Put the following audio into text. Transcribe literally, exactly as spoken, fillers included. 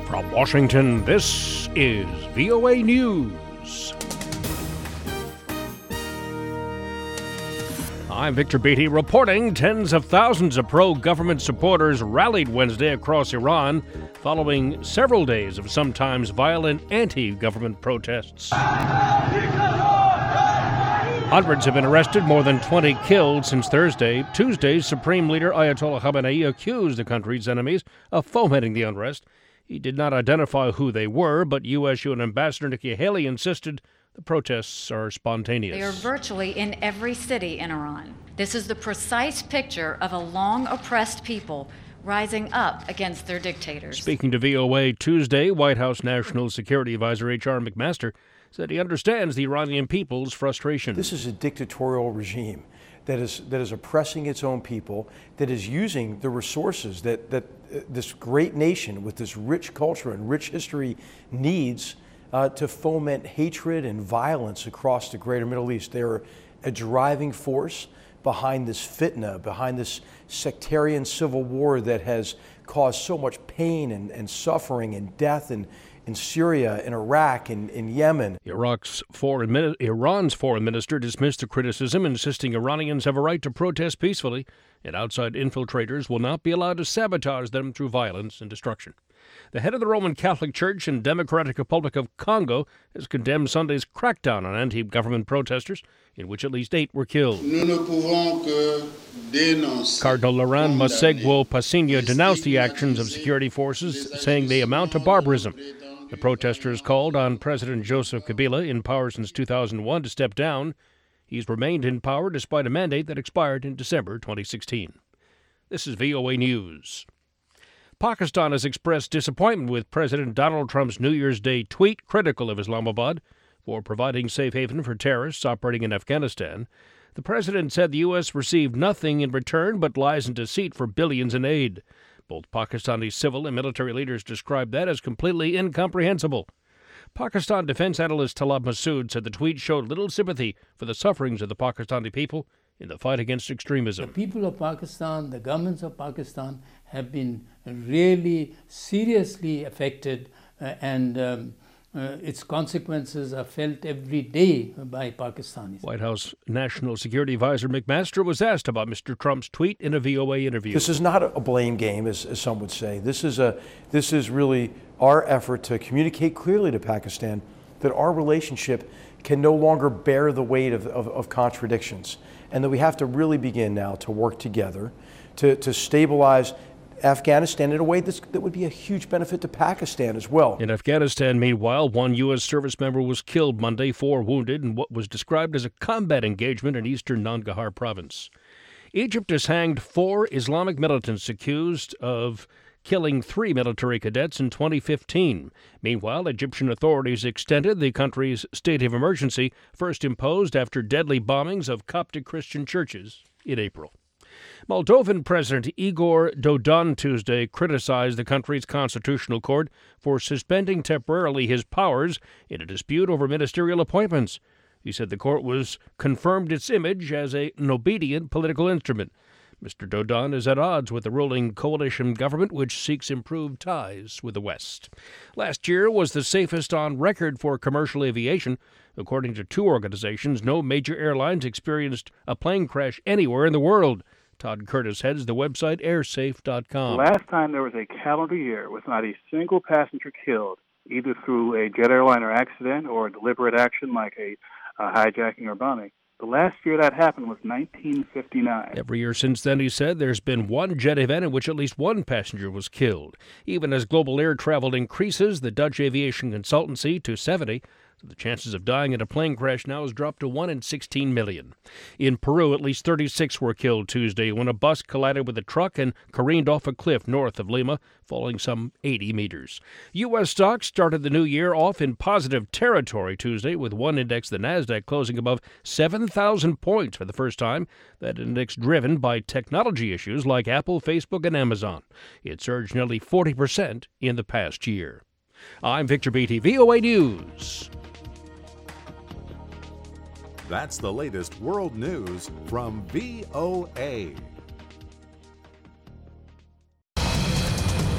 From Washington, this is V O A News. I'm Victor Beatty reporting tens of thousands of pro-government supporters rallied Wednesday across Iran following several days of sometimes violent anti-government protests. Hundreds have been arrested, more than twenty killed since Thursday. Tuesday, Supreme Leader Ayatollah Khamenei accused the country's enemies of fomenting the unrest. He did not identify who they were, but U S U N Ambassador Nikki Haley insisted the protests are spontaneous. They are virtually in every city in Iran. This is the precise picture of a long-oppressed people rising up against their dictators. Speaking to V O A Tuesday, White House National Security Advisor H R McMaster said he understands the Iranian people's frustration. This is a dictatorial regime that is that is oppressing its own people, that is using the resources that, that uh, this great nation with this rich culture and rich history needs uh, to foment hatred and violence across the greater Middle East. They're a driving force behind this fitna, behind this sectarian civil war that has caused so much pain and, and suffering and death and in Syria, in Iraq, in, in Yemen. Iraq's foreign, Iran's foreign minister dismissed the criticism, insisting Iranians have a right to protest peacefully, and outside infiltrators will not be allowed to sabotage them through violence and destruction. The head of the Roman Catholic Church in Democratic Republic of Congo has condemned Sunday's crackdown on anti-government protesters, in which at least eight were killed. Cardinal Laurent Monsegwo Passigno denounced the actions of security forces, saying they amount to barbarism. The protesters called on President Joseph Kabila, in power since two thousand one, to step down. He's remained in power despite a mandate that expired in December twenty sixteen. This is V O A News. Pakistan has expressed disappointment with President Donald Trump's New Year's Day tweet critical of Islamabad for providing safe haven for terrorists operating in Afghanistan. The president said the U S received nothing in return but lies and deceit for billions in aid. Both Pakistani civil and military leaders described that as completely incomprehensible. Pakistan defense analyst Talab Masood said the tweet showed little sympathy for the sufferings of the Pakistani people in the fight against extremism. The people of Pakistan, the governments of Pakistan have been really seriously affected uh, and um, uh, its consequences are felt every day by Pakistanis. White House National Security Advisor McMaster was asked about Mister Trump's tweet in a V O A interview. This is not a blame game, as, as some would say. This is a this is really our effort to communicate clearly to Pakistan that our relationship can no longer bear the weight of, of, of contradictions, and that we have to really begin now to work together to, to stabilize Afghanistan in a way that's, that would be a huge benefit to Pakistan as well. In Afghanistan, meanwhile, one U S service member was killed Monday, four wounded in what was described as a combat engagement in eastern Nangarhar province. Egypt has hanged four Islamic militants accused of killing three military cadets in twenty fifteen. Meanwhile, Egyptian authorities extended the country's state of emergency, first imposed after deadly bombings of Coptic Christian churches in April. Moldovan President Igor Dodon Tuesday criticized the country's constitutional court for suspending temporarily his powers in a dispute over ministerial appointments. He said the court was confirmed its image as a, an obedient political instrument. Mister Dodon is at odds with the ruling coalition government, which seeks improved ties with the West. Last year was the safest on record for commercial aviation. According to two organizations, no major airlines experienced a plane crash anywhere in the world. Todd Curtis heads the website airsafe dot com. Last time there was a calendar year with not a single passenger killed, either through a jet airliner accident or a deliberate action like a, a hijacking or bombing. The last year that happened was nineteen fifty-nine. Every year since then, he said, there's been one jet event in which at least one passenger was killed. Even as global air travel increases, the Dutch aviation consultancy to seventy, so the chances of dying in a plane crash now has dropped to one in sixteen million. In Peru, at least thirty-six were killed Tuesday when a bus collided with a truck and careened off a cliff north of Lima, falling some eighty meters. U S stocks started the new year off in positive territory Tuesday, with one index, the Nasdaq, closing above seven thousand points for the first time. That index driven by technology issues like Apple, Facebook, and Amazon. It surged nearly forty percent in the past year. I'm Victor Beatty, V O A News. That's the latest world news from V O A.